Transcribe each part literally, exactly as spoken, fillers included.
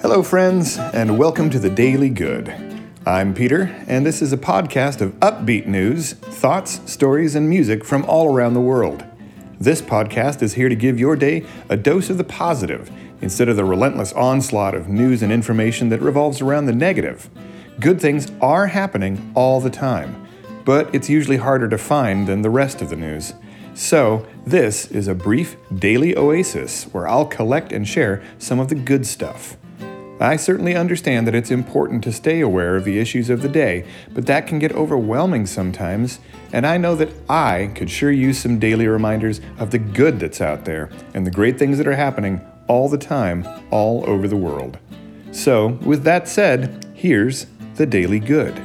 Hello, friends, and welcome to the Daily Good. I'm Peter, and this is a podcast of upbeat news, thoughts, stories, and music from all around the world. This podcast is here to give your day a dose of the positive instead of the relentless onslaught of news and information that revolves around the negative. Good things are happening all the time, but it's usually harder to find than the rest of the news. So, this is a brief daily oasis where I'll collect and share some of the good stuff. I certainly understand that it's important to stay aware of the issues of the day, but that can get overwhelming sometimes, and I know that I could sure use some daily reminders of the good that's out there and the great things that are happening all the time, all over the world. So, with that said, here's the Daily Good.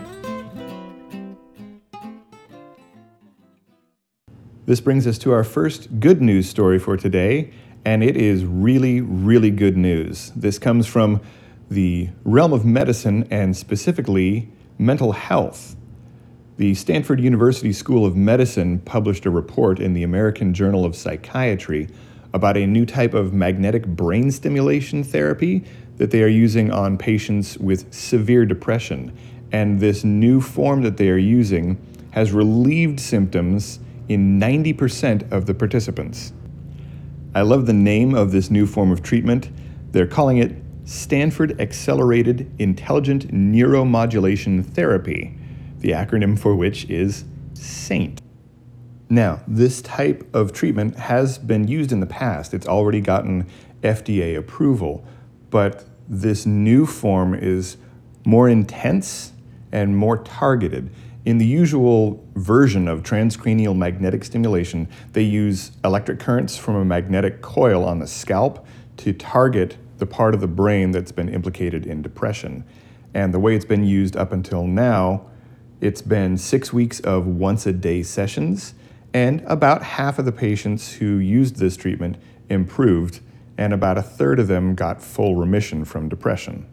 This brings us to our first good news story for today, and it is really, really good news. This comes from the realm of medicine and specifically mental health. The Stanford University School of Medicine published a report in the American Journal of Psychiatry about a new type of magnetic brain stimulation therapy that they are using on patients with severe depression. And this new form that they are using has relieved symptoms in ninety percent of the participants. I love the name of this new form of treatment. They're calling it Stanford Accelerated Intelligent Neuromodulation Therapy, the acronym for which is SAINT. Now, this type of treatment has been used in the past. It's already gotten F D A approval, but this new form is more intense and more targeted. In the usual version of transcranial magnetic stimulation, they use electric currents from a magnetic coil on the scalp to target the part of the brain that's been implicated in depression. And the way it's been used up until now, it's been six weeks of once-a-day sessions, and about half of the patients who used this treatment improved, and about a third of them got full remission from depression.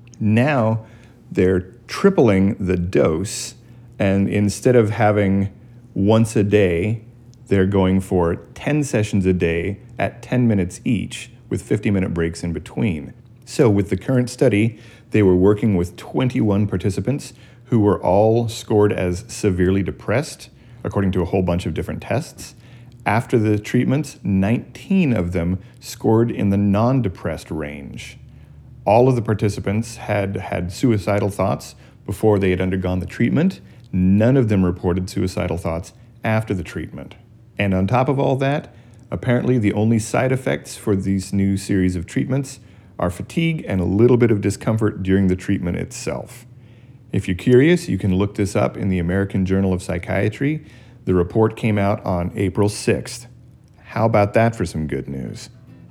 Now, they're tripling the dose, and instead of having once a day, they're going for ten sessions a day at ten minutes each, with fifty-minute breaks in between. So with the current study, they were working with twenty-one participants who were all scored as severely depressed, according to a whole bunch of different tests. After the treatments, nineteen of them scored in the non-depressed range. All of the participants had had suicidal thoughts before they had undergone the treatment. None of them reported suicidal thoughts after the treatment. And on top of all that, apparently the only side effects for these new series of treatments are fatigue and a little bit of discomfort during the treatment itself. If you're curious, you can look this up in the American Journal of Psychiatry. The report came out on April sixth. How about that for some good news?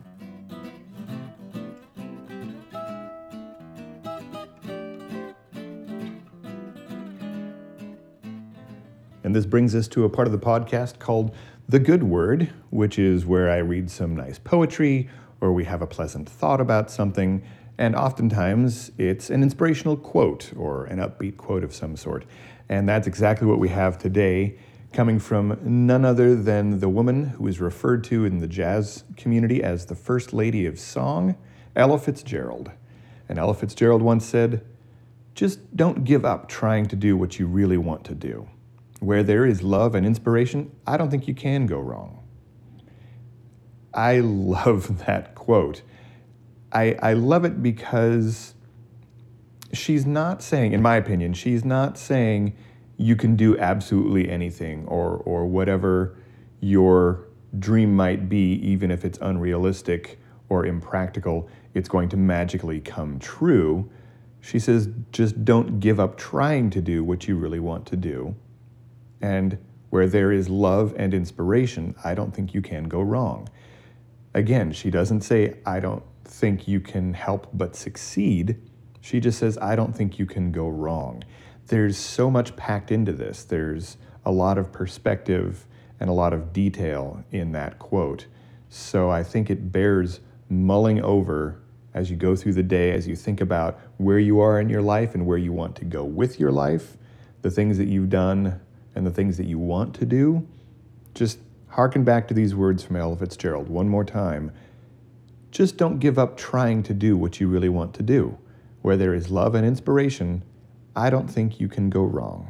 And this brings us to a part of the podcast called The Good Word, which is where I read some nice poetry or we have a pleasant thought about something, and oftentimes it's an inspirational quote or an upbeat quote of some sort. And that's exactly what we have today, coming from none other than the woman who is referred to in the jazz community as the First Lady of Song, Ella Fitzgerald. And Ella Fitzgerald once said, "Just don't give up trying to do what you really want to do. Where there is love and inspiration, I don't think you can go wrong." I love that quote. I, I love it because she's not saying, in my opinion, she's not saying you can do absolutely anything or, or whatever your dream might be, even if it's unrealistic or impractical, it's going to magically come true. She says, just don't give up trying to do what you really want to do. And where there is love and inspiration, I don't think you can go wrong. Again, she doesn't say, I don't think you can help but succeed. She just says, I don't think you can go wrong. There's so much packed into this. There's a lot of perspective and a lot of detail in that quote. So I think it bears mulling over as you go through the day, as you think about where you are in your life and where you want to go with your life, the things that you've done and the things that you want to do. Just hearken back to these words from Ella Fitzgerald one more time. just don't give up trying to do what you really want to do. Where there is love and inspiration, I don't think you can go wrong.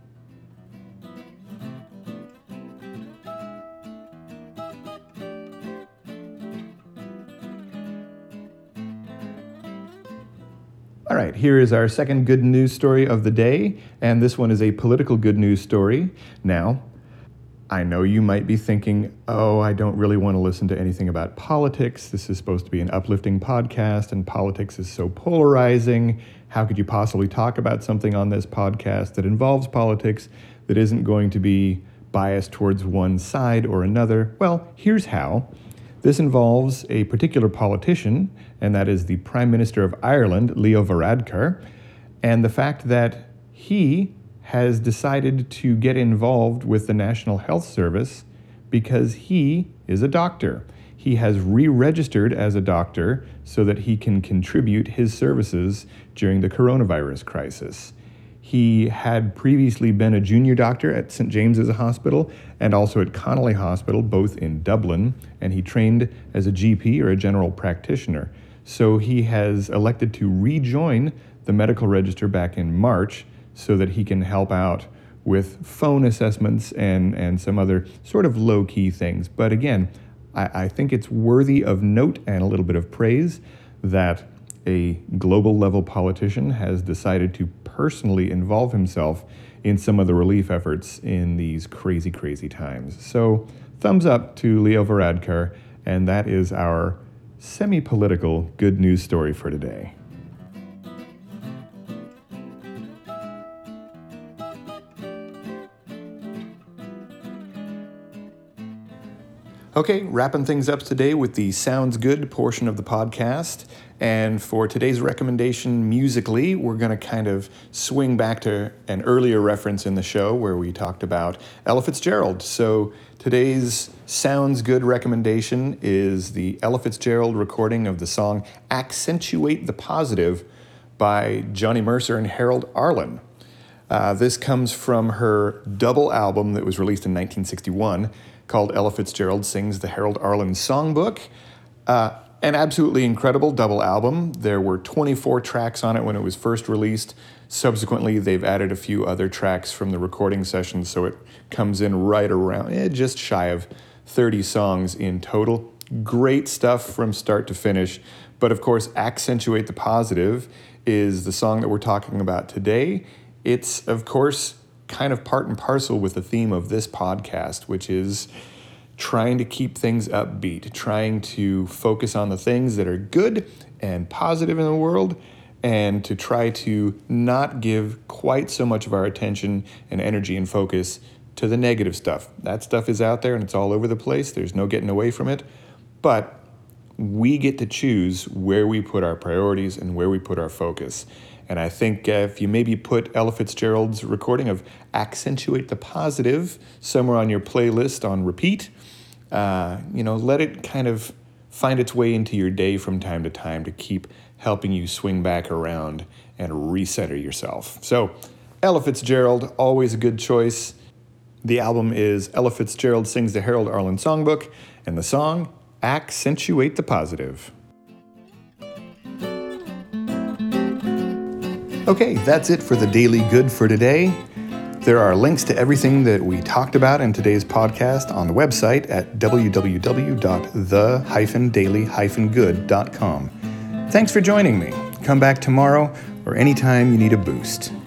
All right, here is our second good news story of the day, and this one is a political good news story. Now, I know you might be thinking, oh, I don't really want to listen to anything about politics. This is supposed to be an uplifting podcast, and politics is so polarizing. How could you possibly talk about something on this podcast that involves politics that isn't going to be biased towards one side or another? Well, here's how. This involves a particular politician, and that is the Prime Minister of Ireland, Leo Varadkar, and the fact that he has decided to get involved with the National Health Service because he is a doctor. He has re-registered as a doctor so that he can contribute his services during the coronavirus crisis. He had previously been a junior doctor at Saint James's Hospital and also at Connolly Hospital, both in Dublin, and he trained as a G P or a general practitioner. So he has elected to rejoin the medical register back in March so that he can help out with phone assessments and, and some other sort of low-key things. But again, I, I think it's worthy of note and a little bit of praise that a global-level politician has decided to personally involve himself in some of the relief efforts in these crazy, crazy times. So thumbs up to Leo Varadkar, and that is our semi-political good news story for today. Okay, wrapping things up today with the Sounds Good portion of the podcast. And for today's recommendation musically, we're going to kind of swing back to an earlier reference in the show where we talked about Ella Fitzgerald. So today's Sounds Good recommendation is the Ella Fitzgerald recording of the song Accentuate the Positive by Johnny Mercer and Harold Arlen. Uh, this comes from her double album that was released in nineteen sixty-one called Ella Fitzgerald Sings the Harold Arlen Songbook. Uh, an absolutely incredible double album. There were twenty-four tracks on it when it was first released. Subsequently, they've added a few other tracks from the recording sessions, so it comes in right around, eh, just shy of thirty songs in total. Great stuff from start to finish. But of course, Accentuate the Positive is the song that we're talking about today. It's, of course, kind of part and parcel with the theme of this podcast, which is trying to keep things upbeat, trying to focus on the things that are good and positive in the world, and to try to not give quite so much of our attention and energy and focus to the negative stuff. That stuff is out there and it's all over the place. There's no getting away from it. But we get to choose where we put our priorities and where we put our focus. And I think uh, if you maybe put Ella Fitzgerald's recording of Accentuate the Positive somewhere on your playlist on repeat, uh, you know, let it kind of find its way into your day from time to time to keep helping you swing back around and recenter yourself. So Ella Fitzgerald, always a good choice. The album is Ella Fitzgerald Sings the Harold Arlen Songbook, and the song, Accentuate the Positive. Okay, that's it for the Daily Good for today. There are links to everything that we talked about in today's podcast on the website at w w w dot the daily good dot com. Thanks for joining me. Come back tomorrow or anytime you need a boost.